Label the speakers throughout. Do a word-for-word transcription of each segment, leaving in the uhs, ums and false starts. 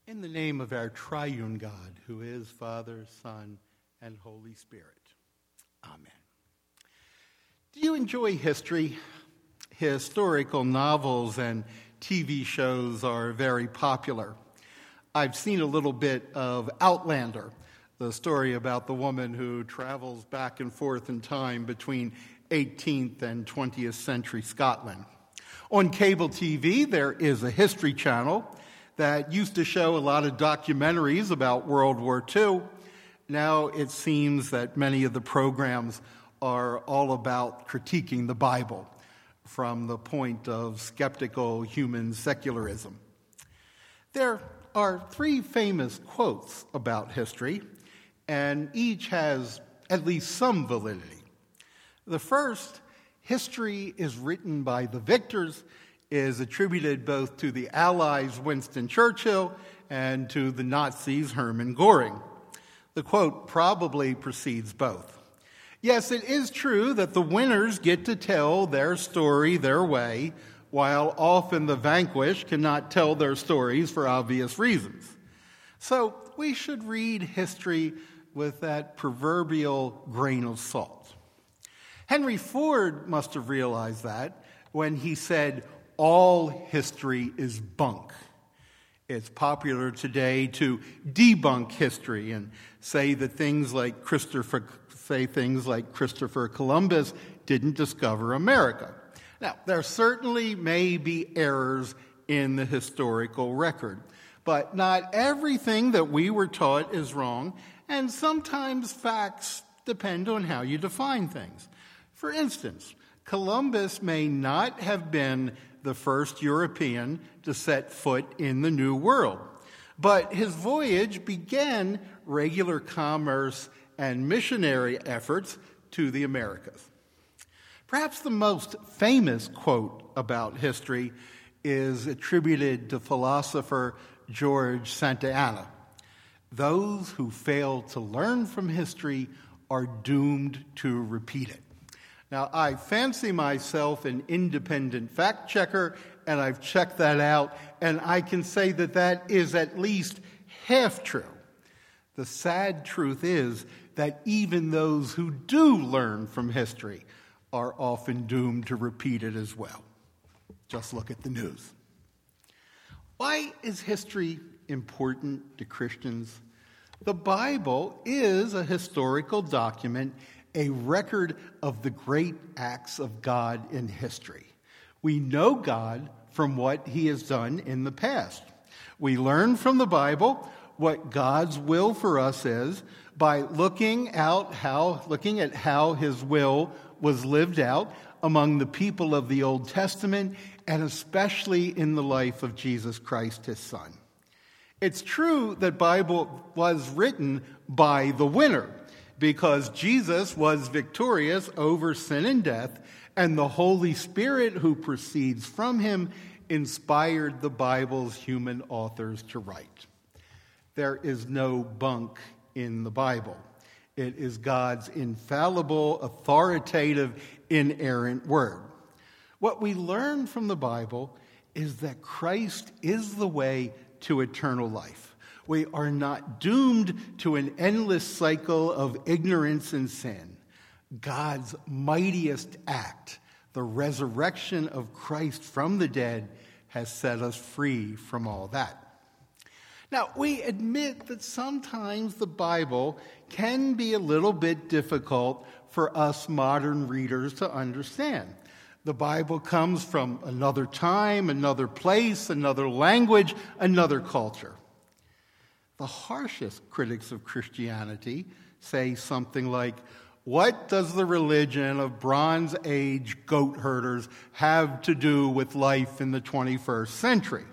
Speaker 1: In the name of our triune God, who is Father, Son, and Holy Spirit. Amen. Do you enjoy history? Historical novels and T V shows are very popular. I've seen a little bit of Outlander, the story about the woman who travels back and forth in time between eighteenth and twentieth century Scotland. On cable T V, there is a History Channel that used to show a lot of documentaries about World War Two. Now it seems that many of the programs are all about critiquing the Bible from the point of skeptical human secularism. There are three famous quotes about history, and each has at least some validity. The first, "History is written by the victors," is attributed both to the Allies Winston Churchill and to the Nazis Hermann Göring. The quote probably precedes both. Yes, it is true that the winners get to tell their story their way, while often the vanquished cannot tell their stories for obvious reasons. So we should read history with that proverbial grain of salt. Henry Ford must have realized that when he said, "All history is bunk." It's popular today to debunk history and say that things like Christopher say things like Christopher Columbus didn't discover America. Now, there certainly may be errors in the historical record, but not everything that we were taught is wrong, and sometimes facts depend on how you define things. For instance, Columbus may not have been the first European to set foot in the New World, but his voyage began regular commerce and missionary efforts to the Americas. Perhaps the most famous quote about history is attributed to philosopher George Santayana. "Those who fail to learn from history are doomed to repeat it." Now, I fancy myself an independent fact checker, and I've checked that out, and I can say that that is at least half true. The sad truth is that even those who do learn from history are often doomed to repeat it as well. Just look at the news. Why is history important to Christians? The Bible is a historical document, a record of the great acts of God in history. We know God from what he has done in the past. We learn from the Bible what God's will for us is by looking out how looking at how his will was lived out among the people of the Old Testament, and especially in the life of Jesus Christ, his son. It's true that the Bible was written by the winner, because Jesus was victorious over sin and death, and the Holy Spirit who proceeds from him inspired the Bible's human authors to write. There is no bunk in the Bible. It is God's infallible, authoritative, inerrant word. What we learn from the Bible is that Christ is the way to eternal life. We are not doomed to an endless cycle of ignorance and sin. God's mightiest act, the resurrection of Christ from the dead, has set us free from all that. Now, we admit that sometimes the Bible can be a little bit difficult for us modern readers to understand. The Bible comes from another time, another place, another language, another culture. The harshest critics of Christianity say something like, "What does the religion of Bronze Age goat herders have to do with life in the twenty-first century?"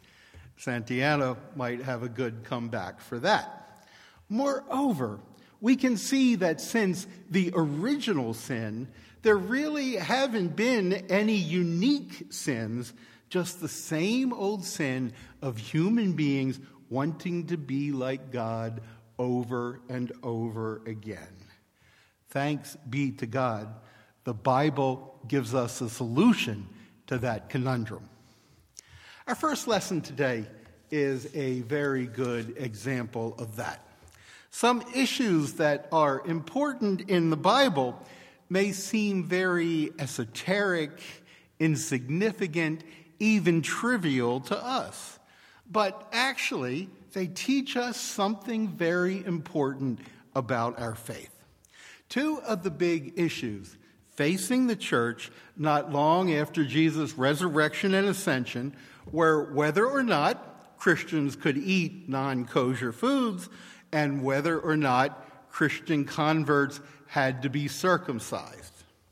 Speaker 1: Santayana might have a good comeback for that. Moreover, we can see that since the original sin, there really haven't been any unique sins, just the same old sin of human beings wanting to be like God over and over again. Thanks be to God, the Bible gives us a solution to that conundrum. Our first lesson today is a very good example of that. Some issues that are important in the Bible may seem very esoteric, insignificant, even trivial to us. But actually, they teach us something very important about our faith. Two of the big issues facing the church not long after Jesus' resurrection and ascension were whether or not Christians could eat non-kosher foods and whether or not Christian converts had to be circumcised.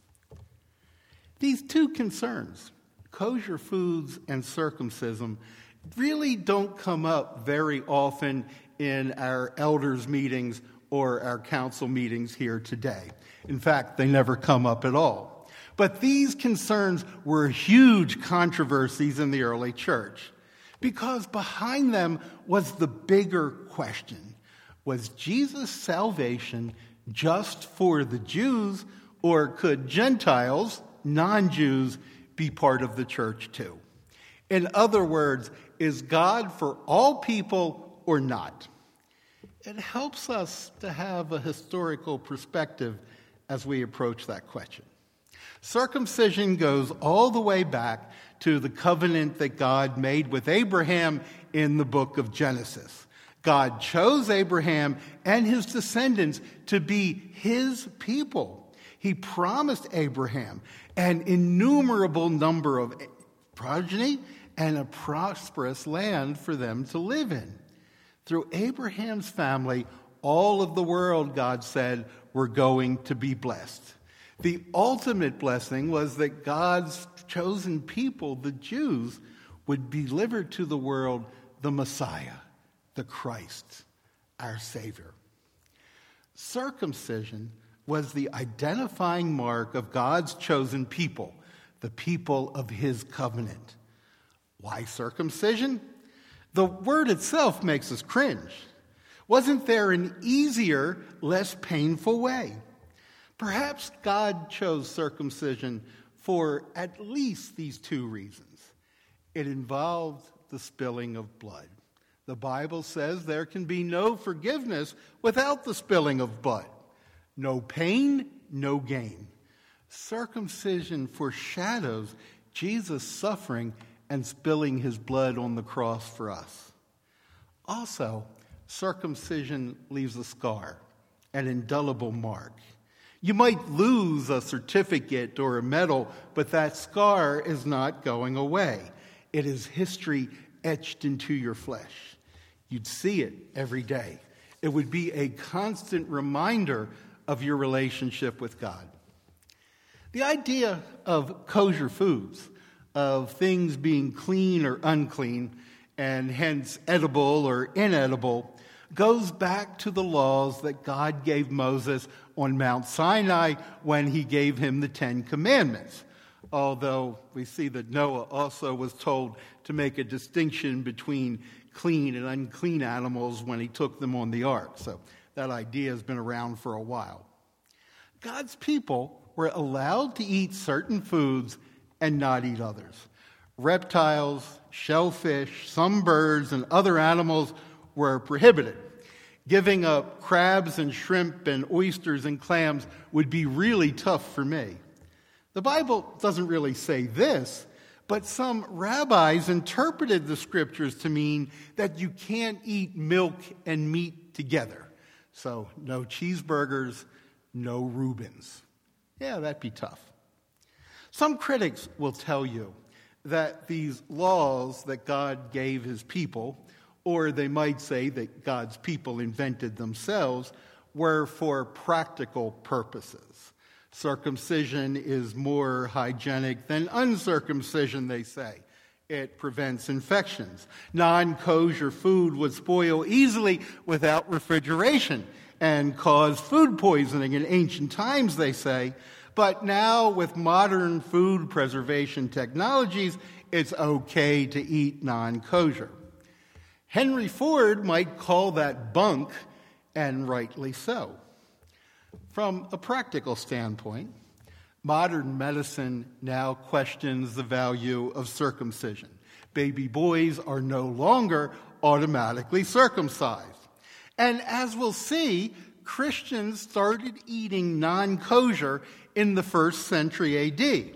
Speaker 1: These two concerns, kosher foods and circumcision, really don't come up very often in our elders' meetings or our council meetings here today. In fact, they never come up at all. But these concerns were huge controversies in the early church because behind them was the bigger question. Was Jesus' salvation just for the Jews, or could Gentiles, non-Jews, be part of the church too? In other words, is God for all people or not? It helps us to have a historical perspective as we approach that question. Circumcision goes all the way back to the covenant that God made with Abraham in the book of Genesis. God chose Abraham and his descendants to be his people. He promised Abraham an innumerable number of progeny and a prosperous land for them to live in. Through Abraham's family, all of the world, God said, were going to be blessed. The ultimate blessing was that God's chosen people, the Jews, would deliver to the world the Messiah, the Christ, our Savior. Circumcision was the identifying mark of God's chosen people, the people of his covenant. Why circumcision? The word itself makes us cringe. Wasn't there an easier, less painful way? Perhaps God chose circumcision for at least these two reasons. It involved the spilling of blood. The Bible says there can be no forgiveness without the spilling of blood. No pain, no gain. Circumcision foreshadows Jesus' suffering and spilling his blood on the cross for us. Also, circumcision leaves a scar, an indelible mark. You might lose a certificate or a medal, but that scar is not going away. It is history etched into your flesh. You'd see it every day. It would be a constant reminder of your relationship with God. The idea of kosher foods, of things being clean or unclean, and hence edible or inedible, goes back to the laws that God gave Moses on Mount Sinai when he gave him the Ten Commandments. Although we see that Noah also was told to make a distinction between clean and unclean animals when he took them on the ark. So that idea has been around for a while. God's people were allowed to eat certain foods and not eat others. Reptiles, shellfish, some birds, and other animals were prohibited. Giving up crabs and shrimp and oysters and clams would be really tough for me. The Bible doesn't really say this, but some rabbis interpreted the scriptures to mean that you can't eat milk and meat together. So no cheeseburgers, no Reubens. Yeah, that'd be tough. Some critics will tell you that these laws that God gave his people, or they might say that God's people invented themselves, were for practical purposes. Circumcision is more hygienic than uncircumcision, they say. It prevents infections. Non-kosher food would spoil easily without refrigeration and cause food poisoning in ancient times, they say. But now, with modern food preservation technologies, it's okay to eat non-kosher. Henry Ford might call that bunk, and rightly so. From a practical standpoint, modern medicine now questions the value of circumcision. Baby boys are no longer automatically circumcised. And as we'll see, Christians started eating non-kosher in the first century A D.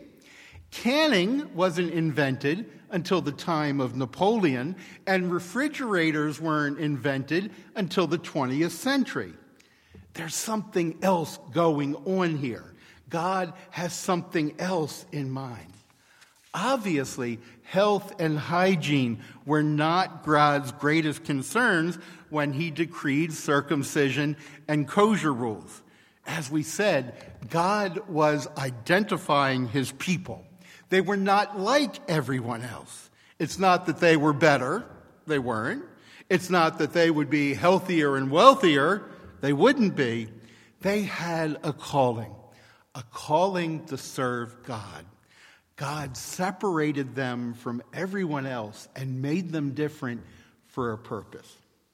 Speaker 1: Canning wasn't invented until the time of Napoleon, and refrigerators weren't invented until the twentieth century. There's something else going on here. God has something else in mind. Obviously, health and hygiene were not God's greatest concerns when he decreed circumcision and kosher rules. As we said, God was identifying his people. They were not like everyone else. It's not that they were better. They weren't. It's not that they would be healthier and wealthier. They wouldn't be. They had a calling, a calling to serve God. God separated them from everyone else and made them different for a purpose.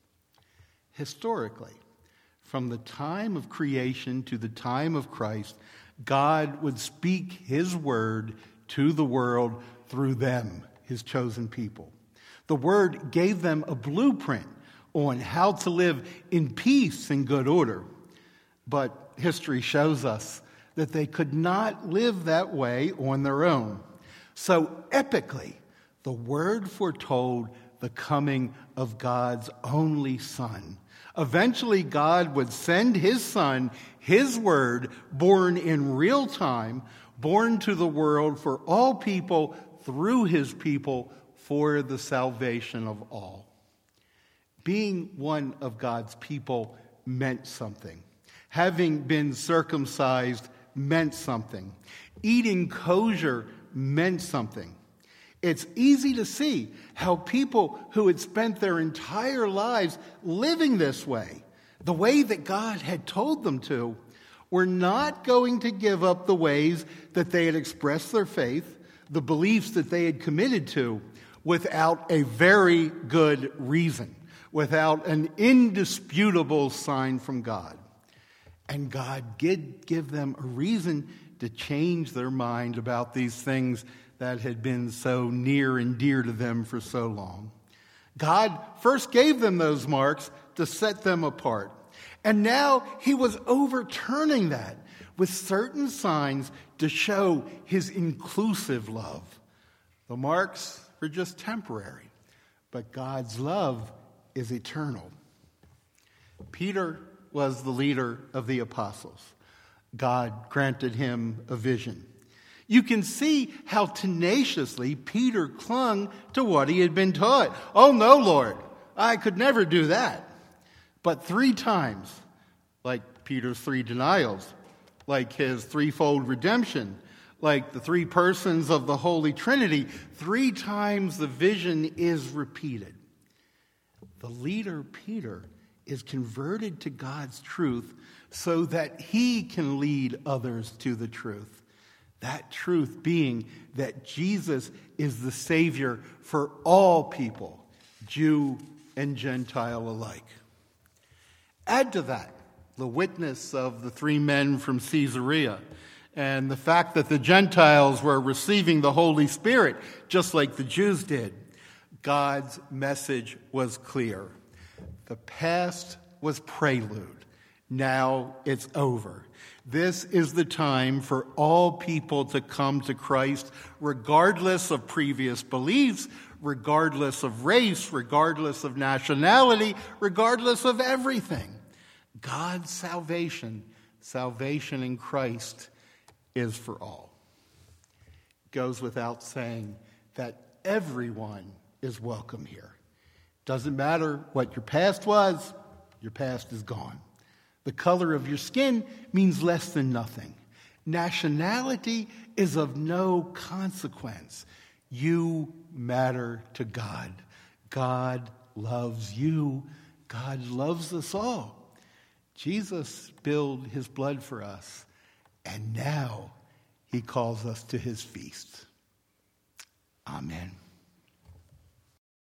Speaker 1: Historically, from the time of creation to the time of Christ, God would speak his word to the world through them, his chosen people. The word gave them a blueprint on how to live in peace and good order. But history shows us that they could not live that way on their own. So epically, the word foretold the coming of God's only Son. Eventually, God would send his Son, his word, born in real time, born to the world for all people, through his people, for the salvation of all. Being one of God's people meant something. Having been circumcised meant something. Eating kosher meant something. It's easy to see how people who had spent their entire lives living this way, the way that God had told them to, were not going to give up the ways that they had expressed their faith, the beliefs that they had committed to, without a very good reason, without an indisputable sign from God. And God did give them a reason to change their mind about these things that had been so near and dear to them for so long. God first gave them those marks to set them apart. And now he was overturning that with certain signs to show his inclusive love. The marks are just temporary, but God's love is eternal. Peter was the leader of the apostles. God granted him a vision. You can see how tenaciously Peter clung to what he had been taught. Oh, no, Lord, I could never do that. But three times, like Peter's three denials, like his threefold redemption, like the three persons of the Holy Trinity, three times the vision is repeated. The leader, Peter, is converted to God's truth so that he can lead others to the truth. That truth being that Jesus is the Savior for all people, Jew and Gentile alike. Add to that the witness of the three men from Caesarea and the fact that the Gentiles were receiving the Holy Spirit just like the Jews did. God's message was clear. The past was prelude. Now it's over. This is the time for all people to come to Christ, regardless of previous beliefs, regardless of race, regardless of nationality, regardless of everything. God's salvation, salvation in Christ, is for all. It goes without saying that everyone is welcome here. Doesn't matter what your past was, your past is gone. The color of your skin means less than nothing. Nationality is of no consequence. You matter to God. God loves you. God loves us all. Jesus spilled his blood for us, and now he calls us to his feast. Amen.